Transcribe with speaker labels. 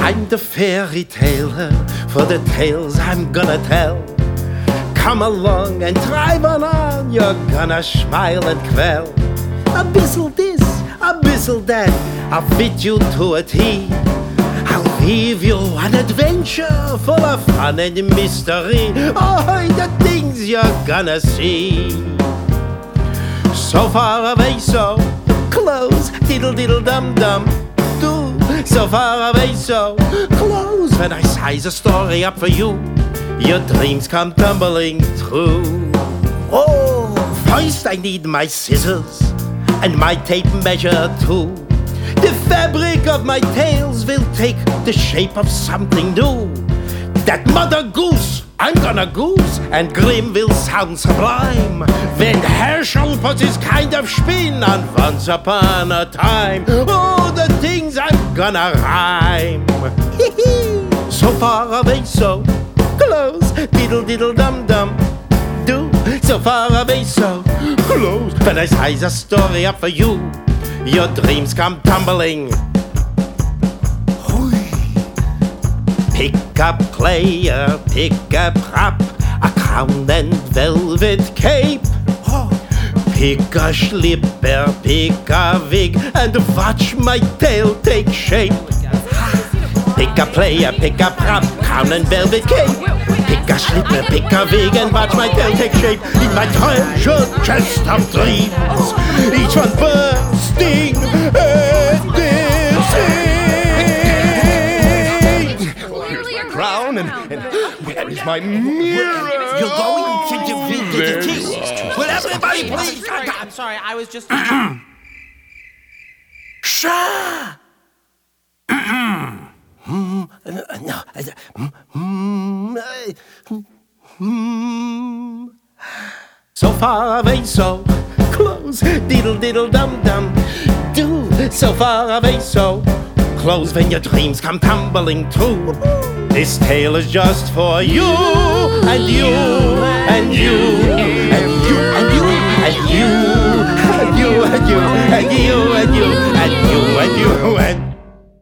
Speaker 1: I'm the fairy taler for the tales I'm gonna tell. Come along and drive on, you're gonna smile and quell. A bissel this, a bissel that, I'll fit you to a T. I'll give you an adventure full of fun and mystery. Oh, the things you're gonna see. So far away, so close, diddle-diddle-dum-dum. Do so far away, so close. When I size a story up for you, your dreams come tumbling through. Oh, first I need my scissors and my tape measure too. The fabric of my tales will take the shape of something new. That Mother Goose, I'm gonna goose, and Grimm will sound sublime when Herschel puts his kind of spin on Once Upon a Time. Oh, the things I'm gonna rhyme. So far away, so close, diddle-diddle-dum-dum. Do so far away, so close. When I size a story up for you, your dreams come tumbling. Pick a player, pick a prop, a crown and velvet cape. Pick a slipper, pick a wig, and watch my tale take shape. Pick a player, pick a prop, crown and velvet cape. Pick a slipper, pick a wig, and watch my tale take shape. In my treasure chest of dreams, each one bursting and dancing. Crown and where is my mirror?
Speaker 2: You're going to defeat the king.
Speaker 1: Will everybody please?
Speaker 2: I'm sorry, I was just...
Speaker 1: Sha! So far away, so close, diddle-diddle-dum-dum. Do so far away, so close when your dreams come tumbling true. This tale is just for you, and you, and you, and you, and you, and you, and you, and you, and you, and you, and you, and you, and you.